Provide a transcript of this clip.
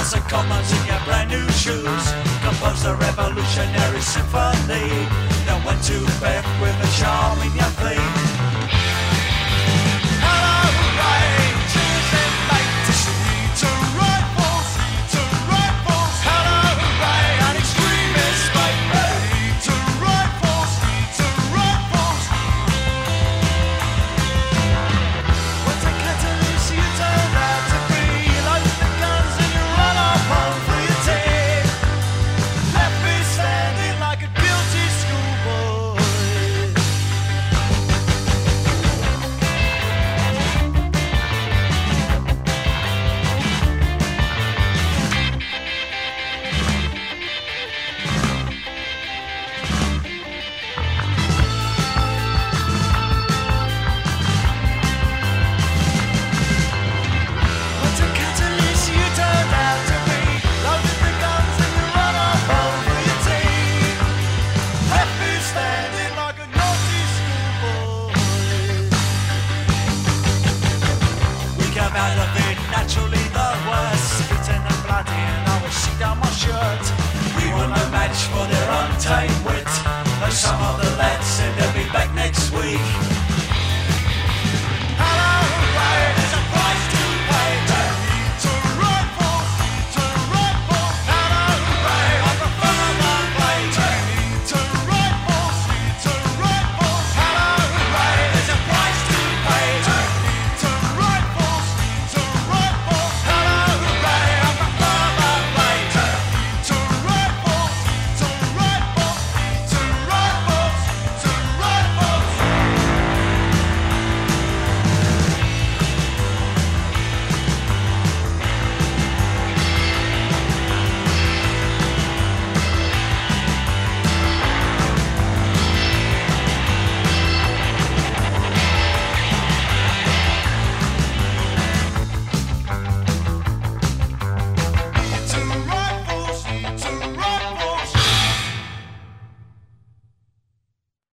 House of Commons in your brand new shoes, composed a revolutionary symphony, then went to bed with a charm in your theme. Hello, rain, cheers and mate, to see to rifles, hello, rain, an extremist mate, to rifles, what's a catalyst you turned out to be? You load the guns and you run off home for your tea, left me standing like a guilty schoolboy. What's a catalyst you turned out to be? Loaded the guns and you run off home for your tea, left me standing like a naughty schoolboy. We come out of it naturally the worst, beaten and bloody and I will see down my shirt. We were no match for their untamed wit, though some of the lads said they'll be back next week.